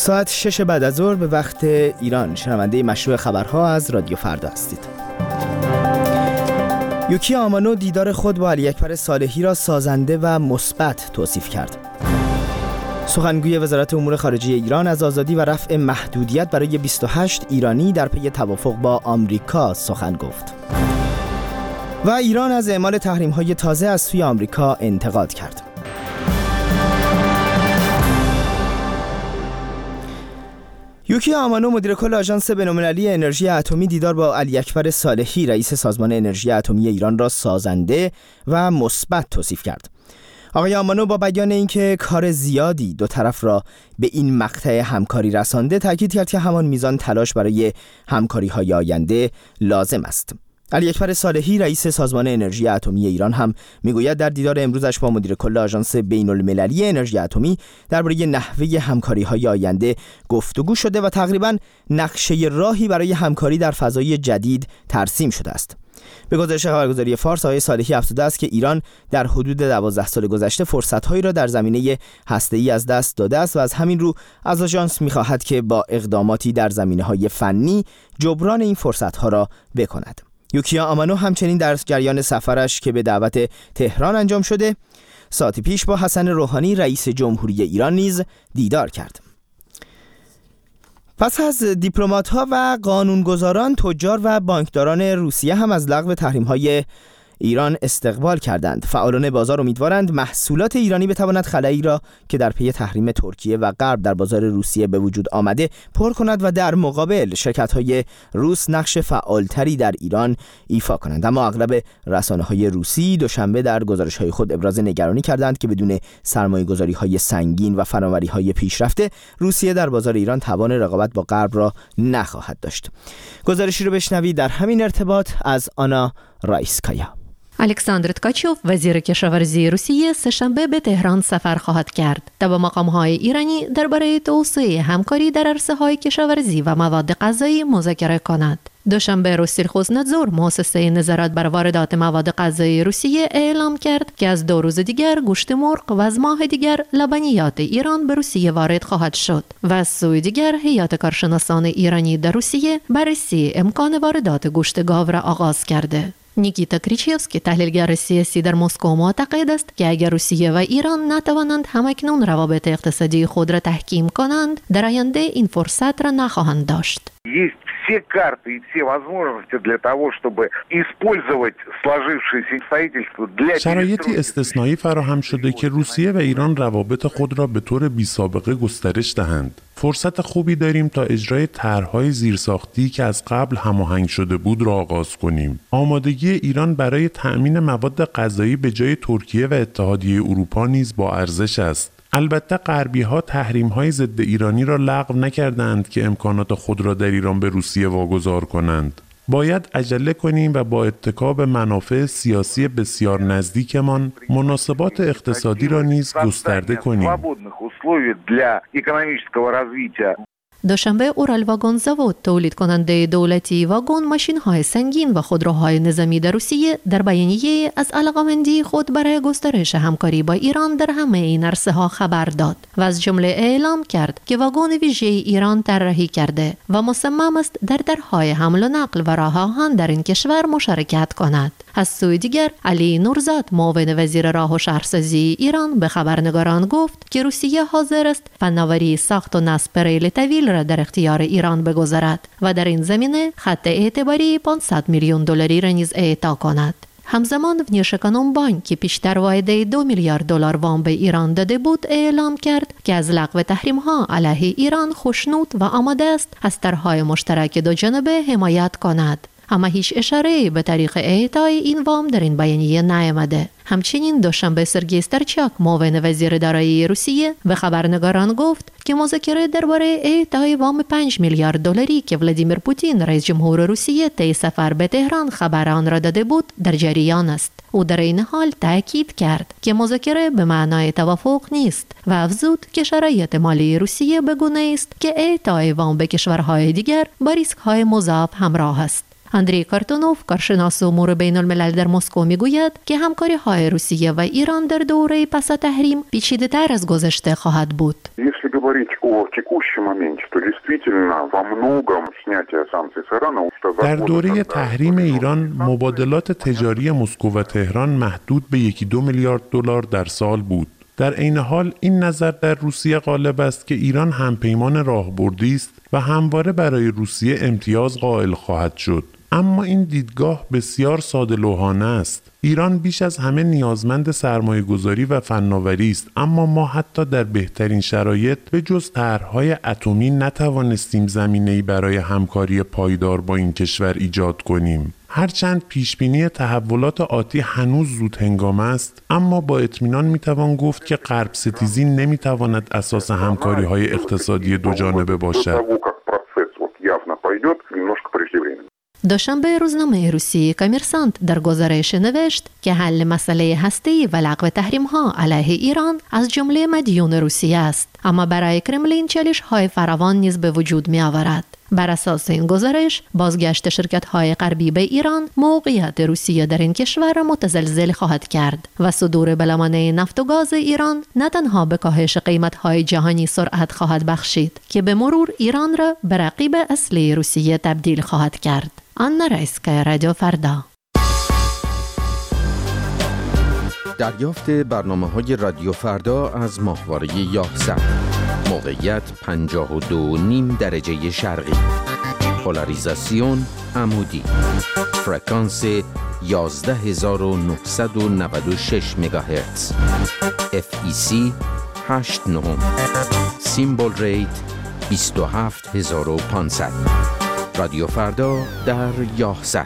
ساعت 6 بعد از ظهر به وقت ایران شنونده مشروع خبرها از رادیو فردا هستید. یوکی آمانو دیدار خود با علی اکبر صالحی را سازنده و مثبت توصیف کرد. سخنگوی وزارت امور خارجه ایران از آزادی و رفع محدودیت برای 28 ایرانی در پی توافق با آمریکا سخن گفت. و ایران از اعمال تحریم‌های تازه از سوی آمریکا انتقاد کرد. یوکی آمانو مدیر کل آژانس بین‌المللی انرژی اتمی دیدار با علی اکبر صالحی رئیس سازمان انرژی اتمی ایران را سازنده و مثبت توصیف کرد. آقای آمانو با بیان اینکه کار زیادی دو طرف را به این مقطع همکاری رسانده تاکید کرد که همان میزان تلاش برای همکاری‌های آینده لازم است. علی اکبر صالحی رئیس سازمان انرژی اتمی ایران هم میگوید در دیدار امروزش با مدیر کل آژانس بین‌المللی انرژی اتمی درباره نحوه همکاری‌های آینده گفتگو شده و تقریباً نقشه راهی برای همکاری در فضای جدید ترسیم شده است. به گزارش خبرگزاری فارس آقای صالحی افزوده است که ایران در حدود 12 سال گذشته فرصت‌هایی را در زمینه هسته‌ای از دست داده است و از همین رو از آژانس می‌خواهد که با اقداماتی در زمینه‌های فنی جبران این فرصت‌ها را بکند. یوکی آمانو همچنین در جریان سفرش که به دعوت تهران انجام شده ساعتی پیش با حسن روحانی رئیس جمهوری ایران نیز دیدار کرد. پس از دیپلمات‌ها و قانونگذاران، تجار و بانکداران روسیه هم از لغو تحریم‌های ایران استقبال کردند. فعالان بازار امیدوارند محصولات ایرانی بتواند خلایی را که در پی تحریم ترکیه و غرب در بازار روسیه به وجود آمده پر کند و در مقابل شرکت‌های روس نقش فعالتری در ایران ایفا کنند. اما اغلب رسانه‌های روسی دوشنبه در گزارش‌های خود ابراز نگرانی کردند که بدون سرمایه‌گذاری‌های سنگین و فناوری‌های پیشرفته روسیه در بازار ایران توان رقابت با غرب را نخواهد داشت. گزارشی رو بشنوید در همین ارتباط از آنا رایسکایا. الکساندر تکاچوف وزیر کشاورزی روسیه سه‌شنبه به تهران سفر خواهد کرد تا با مقام‌های ایرانی درباره توسعه همکاری در عرصه‌های کشاورزی و مواد غذایی مذاکره کند. دوشنبه روسیلخوزنادزور مؤسسه نظارت بر واردات مواد غذایی روسیه اعلام کرد که از 2 روز دیگر گوشت مرغ و از ماه دیگر لبنیات ایران به روسیه وارد خواهد شد و از سوی دیگر هیئت کارشناسان ایرانی در روسیه بررسی امکان واردات گوشت گاو را آغاز کرده. نیکیتا کریچیوسکی تحلیلگر سیاسی در مسکو معتقد است که اگر روسیه و ایران نتوانند همکنون روابط اقتصادی خود را تحکیم کنند، در آینده این فرصت را نخواهند داشت. все карты и все возможности для того, чтобы использовать сложившиеся обстоятельства для شرایطی استثنایی فراهم شده که روسیه و ایران روابط خود را به طور بی‌سابقه گسترش دهند. فرصت خوبی داریم تا اجرای طرح‌های زیرساختی که از قبل هماهنگ شده بود را آغاز کنیم. آمادگی ایران برای تأمین مواد غذایی به جای ترکیه و اتحادیه اروپا نیز با ارزش است. البته غربی‌ها تحریم‌های ضد ایرانی را لغو نکردند که امکانات خود را در ایران به روسیه واگذار کنند. باید عجله کنیم و با اتکا به منافع سیاسی بسیار نزدیکمان مناسبات اقتصادی را نیز گسترده کنیم. دوشنبه اورال واگن زاود تولید کننده دولتی واگن ماشین‌های سنگین و خودروهای نظامی در روسیه در بیانیه از علاقه‌مندی خود برای گسترش همکاری با ایران در همه این عرصه‌ها خبر داد و از جمله اعلام کرد که واگن ویژه ایران طراحی کرده و مصمم است در درهای حمل و نقل و راه آهن در این کشور مشارکت کند. از سوی دیگر علی نورزاد معاون وزیر راه و شهرسازی ایران به خبرنگاران گفت که روسیه حاضر است فناوری ساخت و نصب ریل طویل را در اختیار ایران بگذارد و در این زمینه خط اعتباری 500 میلیون دلاری را نیز اعطا کند. همزمان ونیوشکانومبانک که پیشتر واعده 2 میلیارد دلار وام به ایران داده بود اعلام کرد که از لغو تحریم‌ها علیه ایران خوشنود و آماده است از طرح‌های مشترک دو جانبه حمایت کند. اما هیچ اشاره‌ای به طریق اعطای این وام در این بیانیه نیامده. همچنین دوشنبه سرگئی استرچاک معاون وزیر دارایی روسیه به خبرنگاران گفت که مذاکره درباره اعطای وام 5 میلیارد دلاری که ولادیمیر پوتین رئیس جمهور روسیه طی سفر به تهران خبر آن را داده بود در جریان است. او در این حال تاکید کرد که مذاکره به معنای توافق نیست و افزود که شرایط مالی روسیه به گونه است که اعطای وام به کشورهای دیگر با ریسک‌های مضاعف همراه است. اندری کارتونوف، کارشناس امور بین الملل در مسکو میگوید که همکاری های روسیه و ایران در دوره پس تحریم پیچیده تر از گذشته خواهد بود. در دوره تحریم ایران مبادلات تجاری مسکو و تهران محدود به 1-2 میلیارد دلار در سال بود. در عین حال این نظر در روسیه غالب است که ایران همپیمان راهبردی است و همواره برای روسیه امتیاز قائل خواهد شد. اما این دیدگاه بسیار ساده‌لوحانه است. ایران بیش از همه نیازمند سرمایه‌گذاری و فناوری است، اما ما حتی در بهترین شرایط به جز طرح‌های اتمی نتوانستیم زمینه‌ای برای همکاری پایدار با این کشور ایجاد کنیم. هرچند پیشبینی تحولات آتی هنوز زود هنگام است، اما با اطمینان میتوان گفت که غرب ستیزی نمیتواند اساس همکاری‌های اقتصادی دوجانبه باشد. دوشنبه روزنامه روسی کامرسانت در گزارش نوشت که حل مسئله هسته‌ای و لغو تحریم‌ها علیه ایران از جمله مدیون روسیه است، اما برای کرملین چالش‌های فراوان نیز به وجود می‌آورد. بر اساس این گزارش، بازگشت شرکت‌های غربی به ایران موقعیت روسیه در این کشور را متزلزل خواهد کرد و صدور بلمانه نفت و گاز ایران نه تنها به کاهش قیمت‌های جهانی سرعت خواهد بخشید که به مرور ایران را به رقیب اصلی روسیه تبدیل خواهد کرد. آنا رایسکا، رادیو فردا. دریافت برنامه‌های رادیو فردا از ماهواره یاهصد. موقعیت 52.5 درجه شرقی. پولاریزاسیون عمودی. فرکانس 11996 مگاهرتز. FEC 89. سیمبل ریت 27500. رادیو فردا در یاهصد.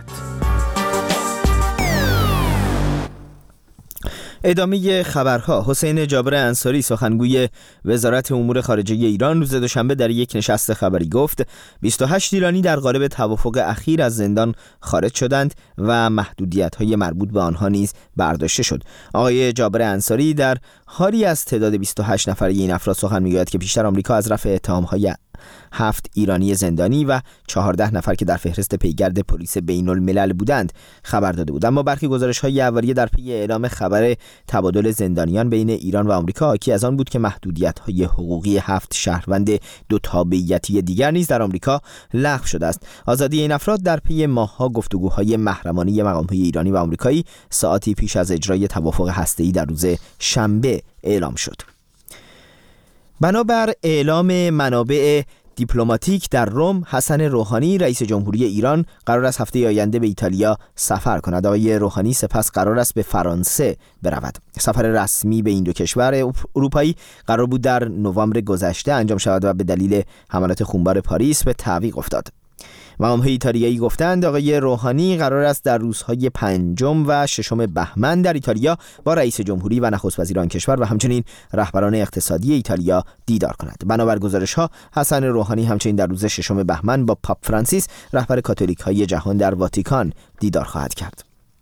ادامه خبرها. حسین جابر انصاری، سخنگوی وزارت امور خارجه ایران، روز دوشنبه در یک نشست خبری گفت 28 ایرانی در قالب توافق اخیر از زندان خارج شدند و محدودیت‌های مربوط به آنها نیز برداشته شد. آقای جابر انصاری در حالی از تعداد 28 نفره این افراد سخن می‌گوید که پیشتر آمریکا از رفع اتهام‌های 7 ایرانی زندانی و 14 نفر که در فهرست پیگرد پلیس بین الملل بودند خبر داده بود. اما برخی گزارش‌های اولیه در پی اعلام خبر تبادل زندانیان بین ایران و آمریکا حاکی از آن بود که محدودیت‌های حقوقی 7 شهروند دو تابعیتی دیگر نیز در آمریکا لغو شده است. آزادی این افراد در پی ماه‌ها گفتگوهای محرمانه مقام‌های ایرانی و آمریکایی ساعتی پیش از اجرای توافق هسته‌ای در روز شنبه اعلام شد. بنابر اعلام منابع دیپلماتیک در روم، حسن روحانی رئیس جمهوری ایران قرار است هفته آینده به ایتالیا سفر کند. آقای روحانی سپس قرار است به فرانسه برود. سفر رسمی به این دو کشور اروپایی قرار بود در نوامبر گذشته انجام شود و به دلیل حملات خونبار پاریس به تعویق افتاد. مقام‌های ایتالیایی گفتند آقای روحانی قرار است در روزهای 5 و 6 بهمن در ایتالیا با رئیس جمهوری و نخست وزیر آن کشور و همچنین رهبران اقتصادی ایتالیا دیدار کند. بنابر گزارش‌ها حسن روحانی همچنین در روز 6 بهمن با پاپ فرانسیس رهبر کاتولیک‌های جهان در واتیکان دیدار خواهد کرد.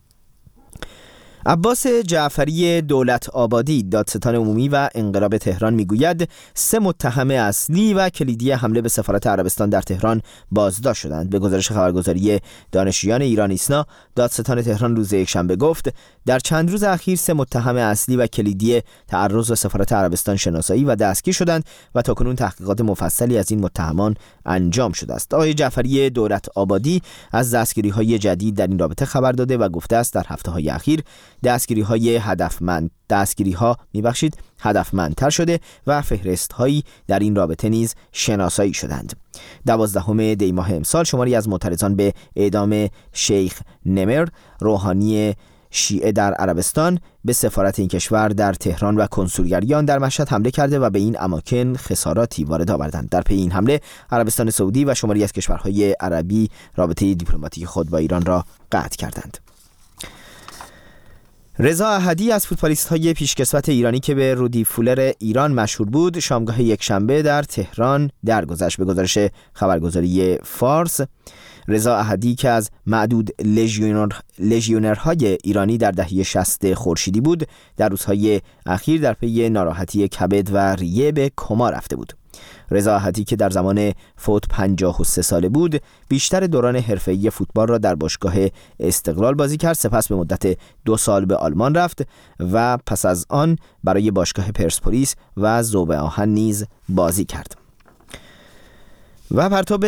عباس جعفری دولت آبادی، دادستان عمومی و انقلاب تهران میگوید 3 متهم اصلی و کلیدی حمله به سفارت عربستان در تهران بازداشت شدند. به گزارش خبرگزاری دانشجویان ایران ایسنا، دادستان تهران روز یکشنبه گفت در چند روز اخیر 3 متهم اصلی و کلیدی تعرض به سفارت عربستان شناسایی و دستگیر شدند و تاکنون تحقیقات مفصلی از این متهمان انجام شده است. آقای جعفری دولت آبادی از دستگیری‌های جدید در این رابطه خبر داده و گفته است در هفته‌های اخیر دستگیری‌ها هدفمندتر شده و فهرست‌هایی در این رابطه نیز شناسایی شدند. 12 دی ماه امسال شماری از معترضان به اعدام شیخ نمر، روحانی شیعه در عربستان، به سفارت این کشور در تهران و کنسولگریان در مشهد حمله کرده و به این اماکن خساراتی وارد آوردند. در پی این حمله عربستان سعودی و شماری از کشورهای عربی رابطه دیپلماتیک خود با ایران را قطع کردند. رضا احدی از فوتبالیست‌های پیشکسوت ایرانی که به رودی فولر ایران مشهور بود، شامگاه یکشنبه در تهران درگذشت. به گزارش خبرگزاری فارس، رضا احدی که از معدود لژیونرهای ایرانی در دهه 60 خورشیدی بود، در روزهای اخیر در پی ناراحتی کبد و ریه به کما رفته بود. رضا احدی که در زمان فوت 53 ساله بود، بیشتر دوران حرفه‌ای فوتبال را در باشگاه استقلال بازی کرد. سپس به مدت 2 سال به آلمان رفت و پس از آن برای باشگاه پرسپولیس و ذوب آهن نیز بازی کرد. و پرتاب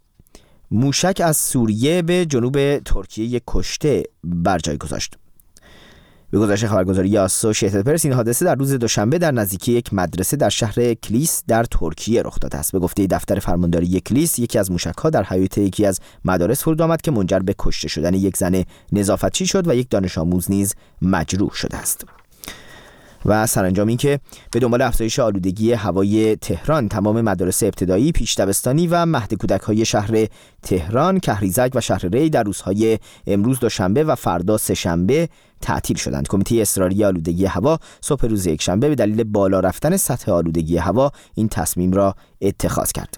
موشک از سوریه به جنوب ترکیه یک کشته بر جای گذاشت. به گزارش خبرگزاری آسوشییتد پرس، این حادثه در روز دوشنبه در نزدیکی یک مدرسه در شهر کلیس در ترکیه رخ داده است. به گفته دفتر فرمانداری کلیس، یکی از موشک‌ها در حیاط یکی از مدارس فرود آمد که منجر به کشته شدن یک زن نظافتچی شد و یک دانش آموز نیز مجروح شده است. و سرانجام این که به دنبال افزایش آلودگی هوای تهران، تمام مدارس ابتدایی، پیش دبستانی و مهد کودک‌های شهر تهران، کهریزک و شهر ری در روزهای امروز دوشنبه و فردا سه‌شنبه تعطیل شدند. کمیته اضطراری آلودگی هوا صبح روز یکشنبه به دلیل بالا رفتن سطح آلودگی هوا این تصمیم را اتخاذ کرد.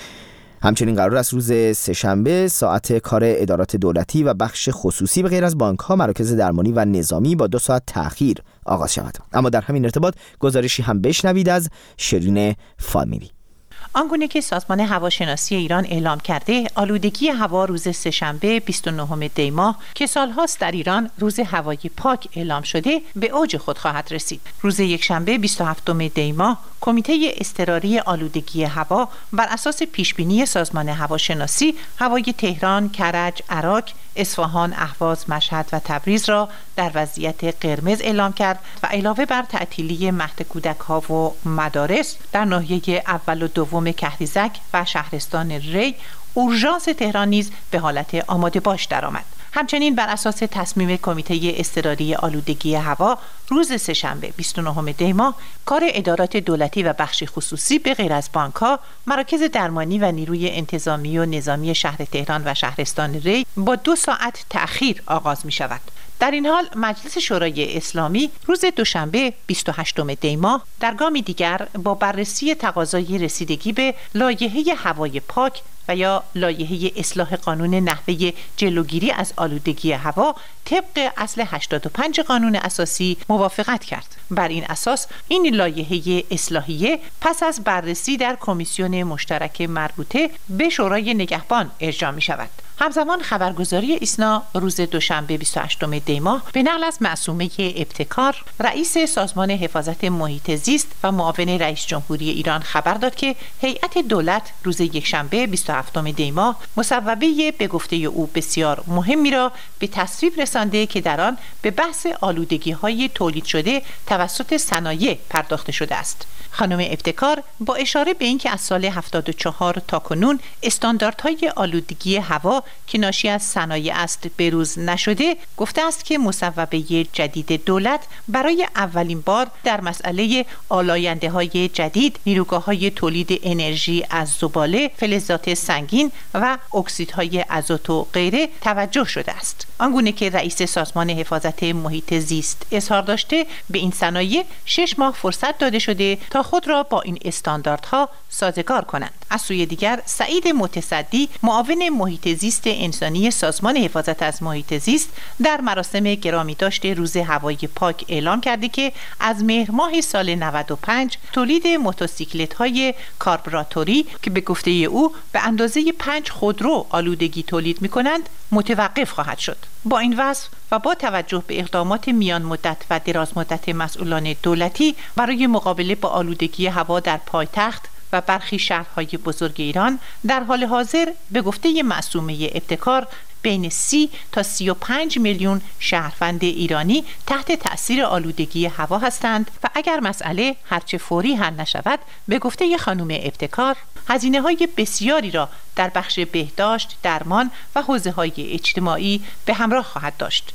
همچنین قرار است روز سه‌شنبه ساعت کار ادارات دولتی و بخش خصوصی به غیر از بانک‌ها، مراکز درمانی و نظامی با 2 ساعت تأخیر آغاز شود. اما در همین ارتباط گزارشی هم بشنوید از شیرین فامیلی. آنگونه که سازمان هواشناسی ایران اعلام کرده، آلودگی هوا روز سه‌شنبه 29 دی ماه که سالهاست در ایران روز هوای پاک اعلام شده، به اوج خود خواهد رسید. روز یکشنبه 27 دی ماه کمیته اضطراری آلودگی هوا بر اساس پیشبینی سازمان هواشناسی هوای تهران، کرج، عراق، اصفهان، اهواز، مشهد و تبریز را در وضعیت قرمز اعلام کرد و علاوه بر تعطیلی مهد کودک‌ها و مدارس در ناحیه اول و دوم کهریزک و شهرستان ری، اورژانس تهران نیز به حالت آماده باش درآمد. همچنین بر اساس تصمیم کمیته اضطراری آلودگی هوا روز سه‌شنبه 29 دی ماه کار ادارات دولتی و بخش خصوصی به غیر از بانک‌ها، مراکز درمانی و نیروی انتظامی و نظامی شهر تهران و شهرستان ری با 2 ساعت تأخیر آغاز می شود. در این حال مجلس شورای اسلامی روز دوشنبه 28 دی ماه در گامی دیگر با بررسی تقاضای رسیدگی به لایحه هوای پاک و یا لایحه اصلاح قانون نحوه جلوگیری از آلودگی هوا طبق اصل 85 قانون اساسی موافقت کرد. بر این اساس این لایحه اصلاحیه پس از بررسی در کمیسیون مشترک مربوطه به شورای نگهبان ارجاع می شود. همزمان خبرگزاری ایسنا روز دوشنبه 28 دی ماه به نقل از معصومه ابتکار، رئیس سازمان حفاظت محیط زیست و معاون رئیس جمهوری ایران خبر داد که هیئت دولت روز یکشنبه 27 دی ماه مصوبه به گفته او بسیار مهمی را به تصویب رسانده که در آن به بحث آلودگی‌های تولید شده توسط صنایع پرداخته شده است. خانم ابتکار با اشاره به اینکه از سال 74 تا کنون استانداردهای آلودگی هوا که ناشی از صنایع است بروز نشده، گفته است که مصوبه جدید دولت برای اولین بار در مسئله آلاینده‌های جدید، نیروگاه‌های تولید انرژی از زباله، فلزات سنگین و اکسیدهای ازوت و غیره توجه شده است. آنگونه که رئیس سازمان حفاظت محیط زیست اظهار داشته، به این صنایع 6 ماه فرصت داده شده تا خود را با این استانداردها سازگار کنند. از سوی دیگر سعید متصدی، معاون محیط زیست انسانی سازمان حفاظت از محیط زیست، در مراسم گرامی داشته روز هوای پاک اعلام کرده که از مهر ماه سال 95 تولید موتورسیکلت‌های کاربراتوری که به گفته او به اندازه 5 خودرو آلودگی تولید می‌کنند متوقف خواهد شد. با این وصف و با توجه به اقدامات میان مدت و دراز مدت مسئولان دولتی برای مقابله با آلودگی هوا در پایتخت و برخی شهرهای بزرگ ایران، در حال حاضر به گفته معصومه ابتکار بین 30 تا 35 میلیون شهروند ایرانی تحت تأثیر آلودگی هوا هستند و اگر مسئله هرچه فوری حل نشود، به گفته خانم ابتکار هزینه‌های بسیاری را در بخش بهداشت، درمان و حوزه‌های اجتماعی به همراه خواهد داشت.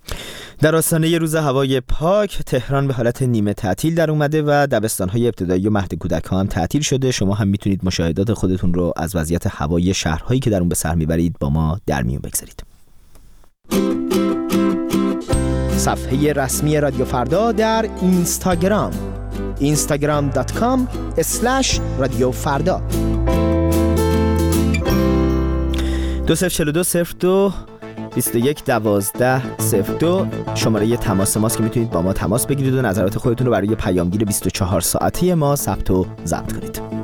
در آستانه روز هوای پاک، تهران به حالت نیمه تعطیل در اومده و دبستان‌های ابتدایی و مهد کودک‌ها هم تعطیل شده. شما هم میتونید مشاهدات خودتون رو از وضعیت هوای شهرهایی که در اون به سر میبرید با ما در میون بگذارید. صفحه رسمی رادیو فردا در اینستاگرام instagram.com/رادیوفردا 204202 211202 شماره تماس ماست که میتونید با ما تماس بگیرید و نظرات خودتون رو برای پیامگیر 24 ساعته ما ثبت و ضبط کنید.